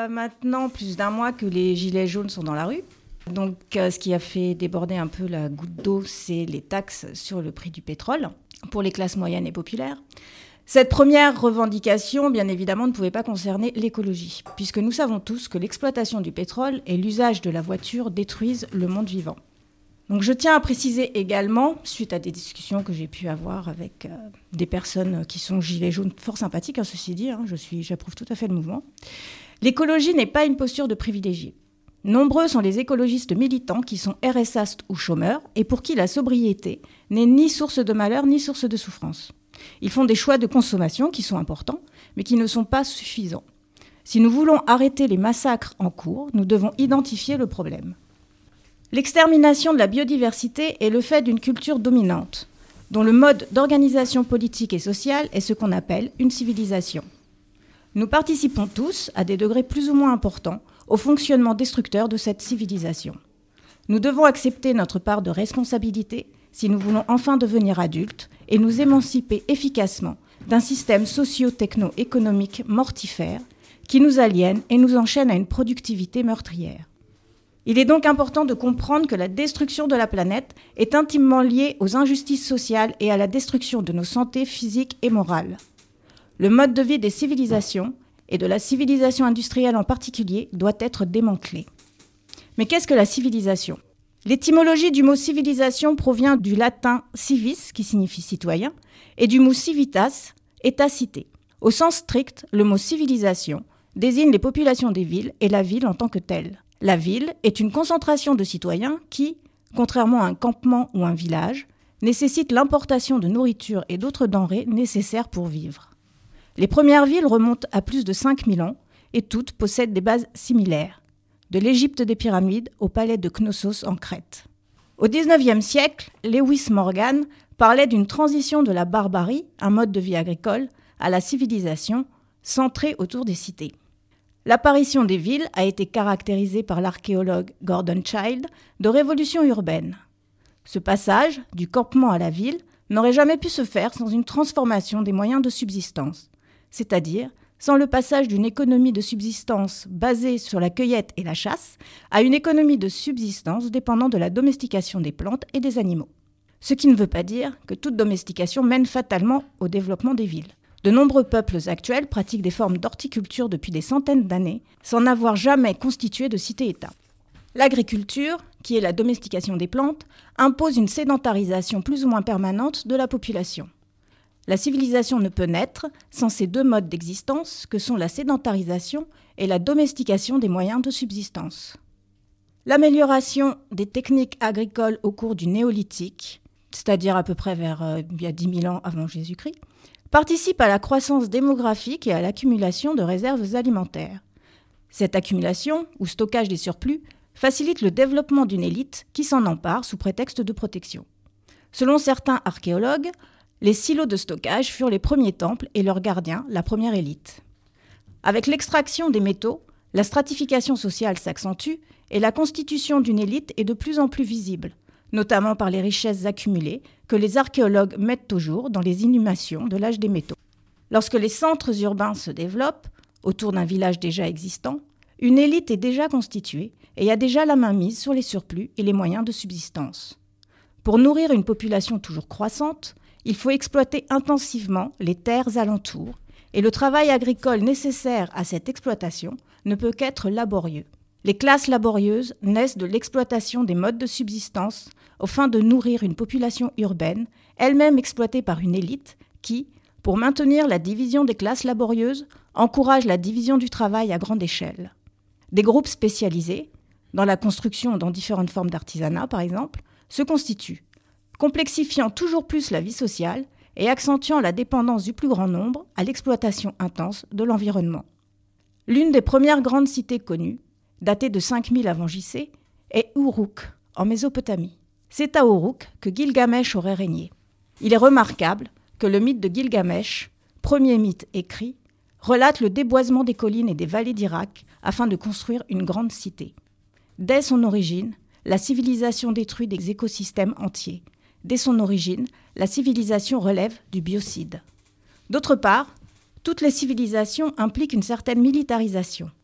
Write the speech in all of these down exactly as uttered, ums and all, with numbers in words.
a maintenant plus d'un mois que les gilets jaunes sont dans la rue. Donc, euh, ce qui a fait déborder un peu la goutte d'eau, c'est les taxes sur le prix du pétrole pour les classes moyennes et populaires. Cette première revendication, bien évidemment, ne pouvait pas concerner l'écologie, puisque nous savons tous que l'exploitation du pétrole et l'usage de la voiture détruisent le monde vivant. Donc je tiens à préciser également, suite à des discussions que j'ai pu avoir avec euh, des personnes qui sont gilets jaunes fort sympathiques, hein, ceci dit, hein, je suis, j'approuve tout à fait le mouvement, l'écologie n'est pas une posture de privilégié. Nombreux sont les écologistes militants qui sont R S A ou chômeurs et pour qui la sobriété n'est ni source de malheur ni source de souffrance. Ils font des choix de consommation qui sont importants, mais qui ne sont pas suffisants. Si nous voulons arrêter les massacres en cours, nous devons identifier le problème. L'extermination de la biodiversité est le fait d'une culture dominante, dont le mode d'organisation politique et sociale est ce qu'on appelle une civilisation. Nous participons tous, à des degrés plus ou moins importants, au fonctionnement destructeur de cette civilisation. Nous devons accepter notre part de responsabilité si nous voulons enfin devenir adultes et nous émanciper efficacement d'un système socio-techno-économique mortifère qui nous aliène et nous enchaîne à une productivité meurtrière. Il est donc important de comprendre que la destruction de la planète est intimement liée aux injustices sociales et à la destruction de nos santé physiques et morales. Le mode de vie des civilisations, et de la civilisation industrielle en particulier, doit être démantelé. Mais qu'est-ce que la civilisation ? L'étymologie du mot civilisation provient du latin civis, qui signifie citoyen, et du mot civitas, état-cité. Au sens strict, le mot civilisation désigne les populations des villes et la ville en tant que telle. La ville est une concentration de citoyens qui, contrairement à un campement ou un village, nécessite l'importation de nourriture et d'autres denrées nécessaires pour vivre. Les premières villes remontent à plus de cinq mille ans et toutes possèdent des bases similaires, de l'Égypte des pyramides au palais de Knossos en Crète. Au dix-neuvième siècle, Lewis Morgan parlait d'une transition de la barbarie, un mode de vie agricole, à la civilisation, centrée autour des cités. L'apparition des villes a été caractérisée par l'archéologue Gordon Childe de révolution urbaine. Ce passage, du campement à la ville, n'aurait jamais pu se faire sans une transformation des moyens de subsistance, c'est-à-dire sans le passage d'une économie de subsistance basée sur la cueillette et la chasse à une économie de subsistance dépendant de la domestication des plantes et des animaux. Ce qui ne veut pas dire que toute domestication mène fatalement au développement des villes. De nombreux peuples actuels pratiquent des formes d'horticulture depuis des centaines d'années, sans n'avoir jamais constitué de cité-État. L'agriculture, qui est la domestication des plantes, impose une sédentarisation plus ou moins permanente de la population. La civilisation ne peut naître sans ces deux modes d'existence que sont la sédentarisation et la domestication des moyens de subsistance. L'amélioration des techniques agricoles au cours du néolithique, c'est-à-dire à peu près vers euh, il y a dix mille ans avant Jésus-Christ, participe à la croissance démographique et à l'accumulation de réserves alimentaires. Cette accumulation, ou stockage des surplus, facilite le développement d'une élite qui s'en empare sous prétexte de protection. Selon certains archéologues, les silos de stockage furent les premiers temples et leurs gardiens, la première élite. Avec l'extraction des métaux, la stratification sociale s'accentue et la constitution d'une élite est de plus en plus visible, notamment par les richesses accumulées que les archéologues mettent au jour dans les inhumations de l'âge des métaux. Lorsque les centres urbains se développent, autour d'un village déjà existant, une élite est déjà constituée et a déjà la main mise sur les surplus et les moyens de subsistance. Pour nourrir une population toujours croissante, il faut exploiter intensivement les terres alentours et le travail agricole nécessaire à cette exploitation ne peut qu'être laborieux. Les classes laborieuses naissent de l'exploitation des modes de subsistance aux fins de nourrir une population urbaine, elle-même exploitée par une élite qui, pour maintenir la division des classes laborieuses, encourage la division du travail à grande échelle. Des groupes spécialisés, dans la construction ou dans différentes formes d'artisanat par exemple, se constituent, complexifiant toujours plus la vie sociale et accentuant la dépendance du plus grand nombre à l'exploitation intense de l'environnement. L'une des premières grandes cités connues, datée de cinq mille avant J C, est Uruk, en Mésopotamie. C'est à Uruk que Gilgamesh aurait régné. Il est remarquable que le mythe de Gilgamesh, premier mythe écrit, relate le déboisement des collines et des vallées d'Irak afin de construire une grande cité. Dès son origine, la civilisation détruit des écosystèmes entiers. Dès son origine, la civilisation relève du biocide. D'autre part, toutes les civilisations impliquent une certaine militarisation.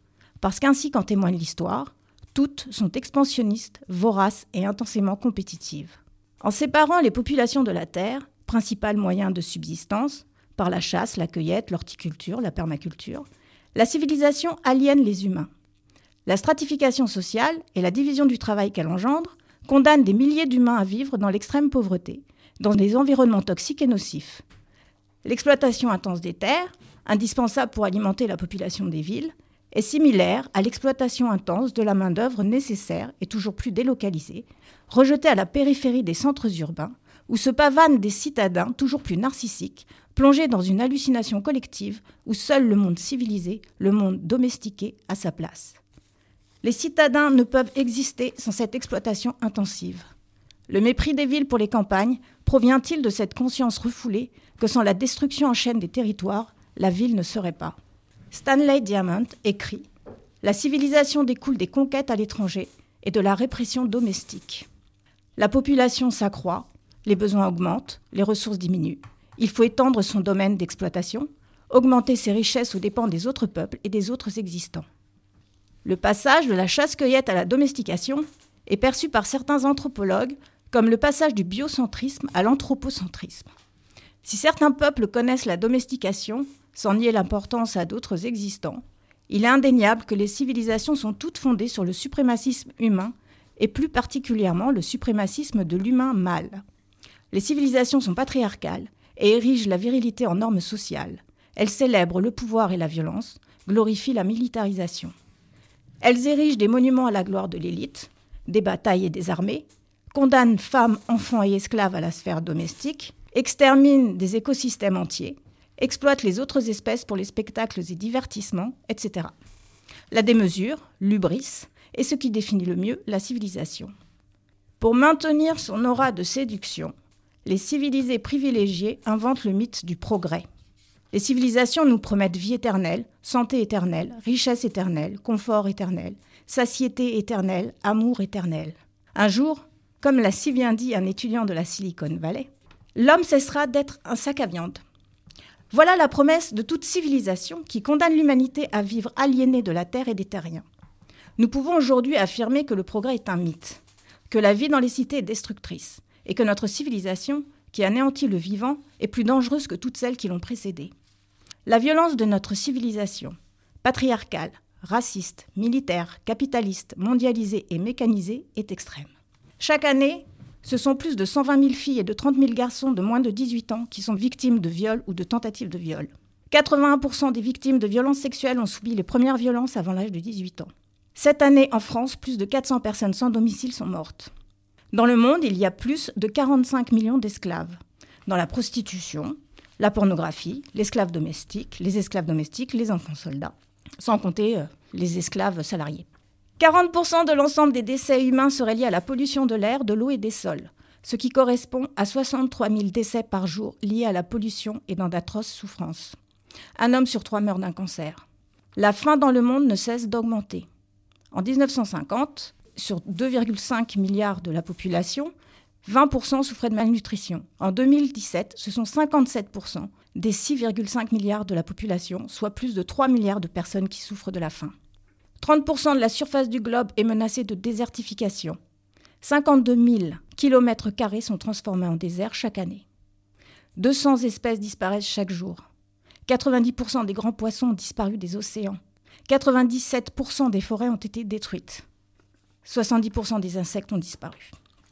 parce qu'ainsi qu'en témoigne l'histoire, toutes sont expansionnistes, voraces et intensément compétitives. En séparant les populations de la Terre, principal moyen de subsistance, par la chasse, la cueillette, l'horticulture, la permaculture, la civilisation aliène les humains. La stratification sociale et la division du travail qu'elle engendre condamnent des milliers d'humains à vivre dans l'extrême pauvreté, dans des environnements toxiques et nocifs. L'exploitation intense des terres, indispensable pour alimenter la population des villes, est similaire à l'exploitation intense de la main-d'œuvre nécessaire et toujours plus délocalisée, rejetée à la périphérie des centres urbains, où se pavanent des citadins toujours plus narcissiques, plongés dans une hallucination collective où seul le monde civilisé, le monde domestiqué, a sa place. Les citadins ne peuvent exister sans cette exploitation intensive. Le mépris des villes pour les campagnes provient-il de cette conscience refoulée que sans la destruction en chaîne des territoires, la ville ne serait pas ? Stanley Diamant écrit « La civilisation découle des conquêtes à l'étranger et de la répression domestique. La population s'accroît, les besoins augmentent, les ressources diminuent. Il faut étendre son domaine d'exploitation, augmenter ses richesses aux dépens des autres peuples et des autres existants. Le passage de la chasse-cueillette à la domestication est perçu par certains anthropologues comme le passage du biocentrisme à l'anthropocentrisme. Si certains peuples connaissent la domestication, sans nier l'importance à d'autres existants, il est indéniable que les civilisations sont toutes fondées sur le suprémacisme humain et plus particulièrement le suprémacisme de l'humain mâle. Les civilisations sont patriarcales et érigent la virilité en norme sociale. Elles célèbrent le pouvoir et la violence, glorifient la militarisation. Elles érigent des monuments à la gloire de l'élite, des batailles et des armées, condamnent femmes, enfants et esclaves à la sphère domestique, exterminent des écosystèmes entiers, exploitent les autres espèces pour les spectacles et divertissements, et cetera. La démesure, l'hubris, est ce qui définit le mieux la civilisation. Pour maintenir son aura de séduction, les civilisés privilégiés inventent le mythe du progrès. Les civilisations nous promettent vie éternelle, santé éternelle, richesse éternelle, confort éternel, satiété éternelle, amour éternel. Un jour, comme l'a si bien dit un étudiant de la Silicon Valley, l'homme cessera d'être un sac à viande. Voilà la promesse de toute civilisation qui condamne l'humanité à vivre aliénée de la terre et des terriens. Nous pouvons aujourd'hui affirmer que le progrès est un mythe, que la vie dans les cités est destructrice, et que notre civilisation, qui anéantit le vivant, est plus dangereuse que toutes celles qui l'ont précédée. La violence de notre civilisation, patriarcale, raciste, militaire, capitaliste, mondialisée et mécanisée, est extrême. Chaque année, ce sont plus de cent vingt mille filles et de trente mille garçons de moins de dix-huit ans qui sont victimes de viols ou de tentatives de viol. quatre-vingt-un pour cent des victimes de violences sexuelles ont subi les premières violences avant l'âge de dix-huit ans. Cette année, en France, plus de quatre cents personnes sans domicile sont mortes. Dans le monde, il y a plus de quarante-cinq millions d'esclaves. Dans la prostitution, la pornographie, l'esclave domestique, les esclaves domestiques, les enfants soldats, sans compter euh, les esclaves salariés. quarante pour cent de l'ensemble des décès humains seraient liés à la pollution de l'air, de l'eau et des sols, ce qui correspond à soixante-trois mille décès par jour liés à la pollution et dans d'atroces souffrances. Un homme sur trois meurt d'un cancer. La faim dans le monde ne cesse d'augmenter. En dix-neuf cent cinquante, sur deux virgule cinq milliards de la population, vingt pour cent souffraient de malnutrition. En deux mille dix-sept, ce sont cinquante-sept pour cent des six virgule cinq milliards de la population, soit plus de trois milliards de personnes qui souffrent de la faim. trente pour cent de la surface du globe est menacée de désertification. cinquante-deux mille kilomètres carrés sont transformés en désert chaque année. deux cents espèces disparaissent chaque jour. quatre-vingt-dix pour cent des grands poissons ont disparu des océans. quatre-vingt-dix-sept pour cent des forêts ont été détruites. soixante-dix pour cent des insectes ont disparu.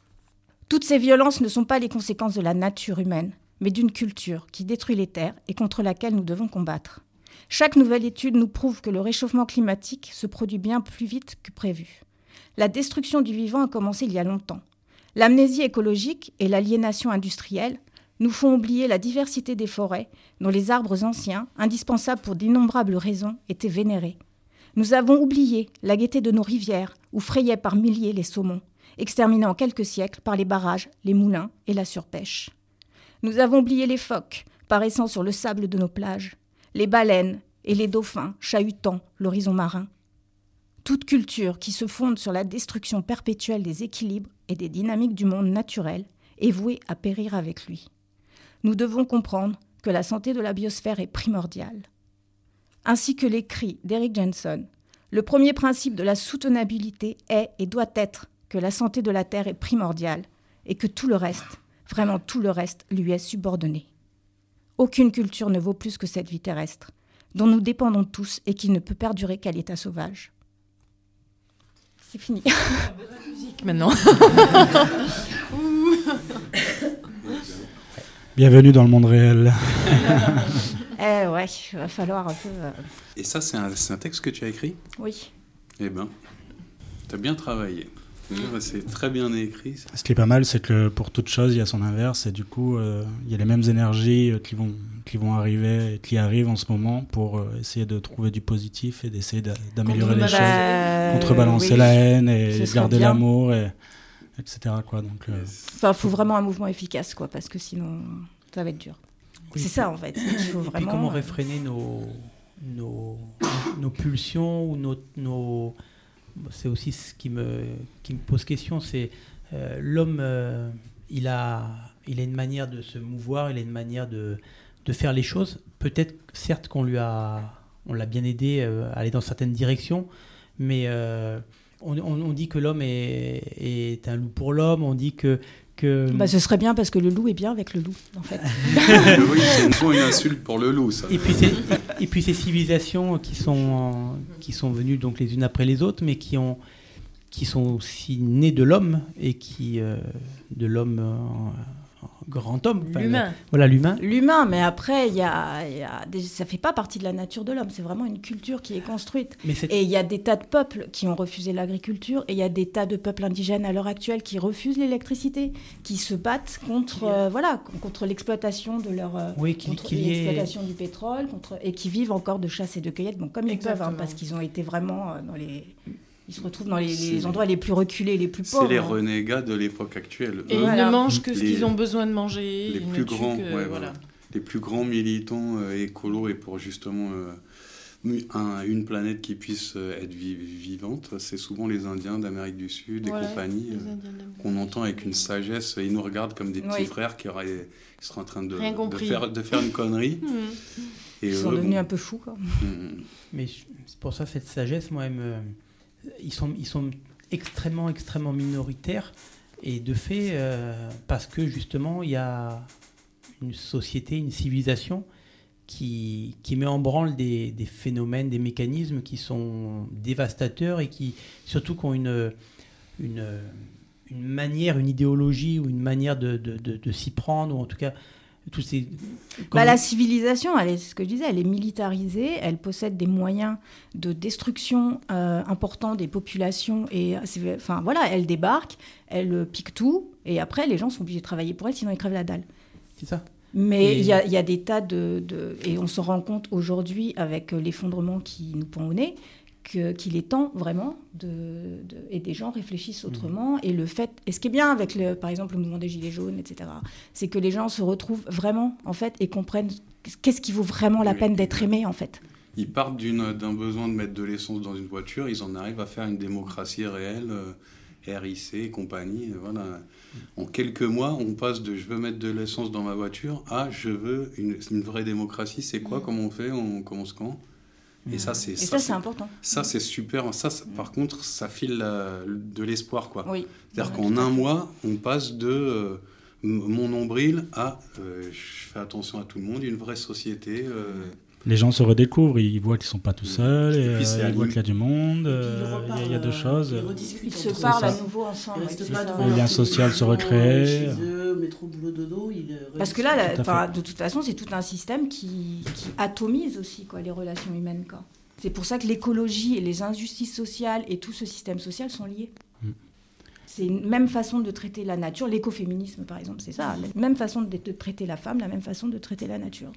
Toutes ces violences ne sont pas les conséquences de la nature humaine, mais d'une culture qui détruit les terres et contre laquelle nous devons combattre. Chaque nouvelle étude nous prouve que le réchauffement climatique se produit bien plus vite que prévu. La destruction du vivant a commencé il y a longtemps. L'amnésie écologique et l'aliénation industrielle nous font oublier la diversité des forêts dont les arbres anciens, indispensables pour d'innombrables raisons, étaient vénérés. Nous avons oublié la gaieté de nos rivières où frayaient par milliers les saumons, exterminés en quelques siècles par les barrages, les moulins et la surpêche. Nous avons oublié les phoques paraissant sur le sable de nos plages, les baleines et les dauphins chahutant l'horizon marin. Toute culture qui se fonde sur la destruction perpétuelle des équilibres et des dynamiques du monde naturel est vouée à périr avec lui. Nous devons comprendre que la santé de la biosphère est primordiale. Ainsi que l'écrit d'Eric Jensen, Le premier principe de la soutenabilité est et doit être que la santé de la Terre est primordiale et que tout le reste, vraiment tout le reste, lui est subordonné. Aucune culture ne vaut plus que cette vie terrestre, dont nous dépendons tous et qui ne peut perdurer qu'à l'état sauvage. C'est fini. La musique maintenant. Bienvenue dans le monde réel. Eh ouais, il va falloir un peu... Euh... Et ça, c'est un, c'est un texte que tu as écrit ? Oui. Eh ben, tu as bien travaillé. C'est très bien écrit. Ce qui est pas mal, c'est que pour toute chose, il y a son inverse. Et du coup, euh, il y a les mêmes énergies euh, qui, vont, qui vont arriver et qui arrivent en ce moment pour euh, essayer de trouver du positif et d'essayer d'a- d'améliorer les choses. Euh, Contrebalancer oui. la haine et Ce garder serait bien. l'amour, et, et cetera. Quoi. Donc, euh, Enfin, il faut vraiment un mouvement efficace, quoi, parce que sinon, ça va être dur. Oui, c'est ça, en fait. Il faut et vraiment... puis comment réfréner nos, nos, nos pulsions ou nos, nos... C'est aussi ce qui me, qui me pose question, c'est euh, l'homme, euh, il, a, il a une manière de se mouvoir, il a une manière de, de faire les choses. Peut-être, certes, qu'on lui a, on l'a bien aidé euh, à aller dans certaines directions, mais euh, on, on, on dit que l'homme est, est un loup pour l'homme, on dit que... que... Bah, ce serait bien parce que le loup est bien avec le loup, en fait. Oui, c'est une, une insulte pour le loup, ça. Et puis, c'est, et puis ces civilisations qui sont, qui sont venues donc les unes après les autres, mais qui, ont, qui sont aussi nées de l'homme, et qui, euh, de l'homme, euh, grand homme. Enfin, L'humain. le- voilà, l'humain. L'humain, mais après, il y a, il y a des... ça fait pas partie de la nature de l'homme. C'est vraiment une culture qui est construite. Mais c'est- Et il y a des tas de peuples qui ont refusé l'agriculture, et il y a des tas de peuples indigènes à l'heure actuelle qui refusent l'électricité, qui se battent contre, euh, voilà, contre l'exploitation de leur, euh, Oui, qu'il- contre qu'il y ait- l'exploitation du pétrole, contre... et qui vivent encore de chasse et de cueillette, bon, comme ils peuvent, hein, Exactement. parce qu'ils ont été vraiment euh, dans les, ils se retrouvent dans les, les C'est- endroits les plus reculés, les plus pauvres. C'est les renégats de l'époque actuelle. Et Eux, ils Voilà. ne mangent que ce Les- qu'ils ont besoin de manger. les ils ne plus tuent grands, que- ouais, voilà. voilà. Les plus grands militants euh, écolos, et pour justement euh, un- une planète qui puisse euh, être vi- vivante, c'est souvent les Indiens d'Amérique du Sud et Voilà, compagnie, les euh, Indiens d'Amérique qu'on du entend avec Sud. une sagesse. Ils nous regardent comme des petits Oui. frères qui, auraient, qui seraient en train de, Rien de, compris. faire, de faire une connerie. Mhm. Et Ils sont eux, devenus bon, un peu fous, quoi. mm, Mais je- c'est pour ça, cette sagesse, moi, elle me- ils, sont, ils sont extrêmement, extrêmement minoritaires. Et de fait, euh, parce que justement, il y a une société, une civilisation qui, qui met en branle des, des phénomènes, des mécanismes qui sont dévastateurs et qui, surtout, qui ont une, une, une manière, une idéologie ou une manière de, de, de, de s'y prendre, ou en tout cas, tous ces... Bah, comment- la civilisation, elle est, ce que je disais, elle est militarisée, elle possède des moyens de destruction euh, importants des populations, et c'est- enfin voilà, elle débarque, elle euh, pique tout, et après les gens sont obligés de travailler pour elle, sinon ils crèvent la dalle. C'est ça. Mais Et- il y, a, il y a des tas de, de... Et on s'en rend compte aujourd'hui avec euh, l'effondrement qui nous pend au nez, que, qu'il est temps vraiment de, de... Et des gens réfléchissent autrement. Et le fait... Et ce qui est bien avec, le, par exemple, le mouvement des Gilets jaunes, et cetera, c'est que les gens se retrouvent vraiment, en fait, et comprennent qu'est-ce qui vaut vraiment la Oui. peine d'être aimé, en fait. Ils partent d'une, d'un besoin de mettre de l'essence dans une voiture, ils en arrivent à faire une démocratie réelle, euh, R I C et compagnie. euh, Voilà. En quelques mois, on passe de je veux mettre de l'essence dans ma voiture à je veux une, une vraie démocratie. C'est quoi ? Comment on fait ? On commence quand ? Et ça, c'est Et ça, c'est important. ça, c'est super. Ça, ça- par contre, ça file la- de l'espoir, quoi. Oui. C'est-à-dire Ouais, qu'en tout à un fait. mois, on passe de euh, m- mon nombril à euh, je fais attention à tout le monde, une vraie société. euh, les gens se redécouvrent, ils voient qu'ils ne sont pas tout seuls, et, Et puis, c'est euh, à ils voient lim- qu'il y a du monde, Et puis, euh, ils il y a- reparlent, il y a deux euh, choses. ils rediscutent Ils se entre eux. parlent à ça. nouveau ensemble. Ils ouais, restent c'est pas ça. devant Le lien leur social se télévision, recrée. Chez eux, métro, boulot, dodo, ils, euh, Parce que là, la- Tout à fait. enfin, de toute façon, c'est tout un système qui, qui atomise aussi quoi, les relations humaines. Quoi. C'est pour ça que l'écologie et les injustices sociales et tout ce système social sont liés. Mm. C'est une même façon de traiter la nature. L'écoféminisme, par exemple, c'est ça. La même façon de, de traiter la femme, la même façon de traiter la nature.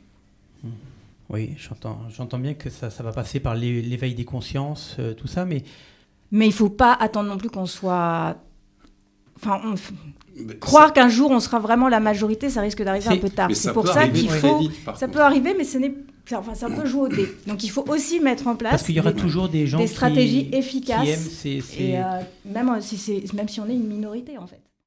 Oui, j'entends, j'entends bien que ça, ça va passer par l'é- l'éveil des consciences, euh, tout ça, mais Mais il ne faut pas attendre non plus qu'on soit... Enfin, on... ben, croire qu'un jour on sera vraiment la majorité, ça risque d'arriver C'est- un peu tard. mais C'est ça pour peut ça arriver qu'il très faut... vite, par Ça contre. peut arriver, mais ce n'est... enfin, ça peut jouer au dé. Donc il faut aussi mettre en place parce qu'il y aura des, toujours des gens des qui- stratégies qui efficaces. aiment ces, ces- Et euh, même, si c'est, même si on est une minorité, en fait.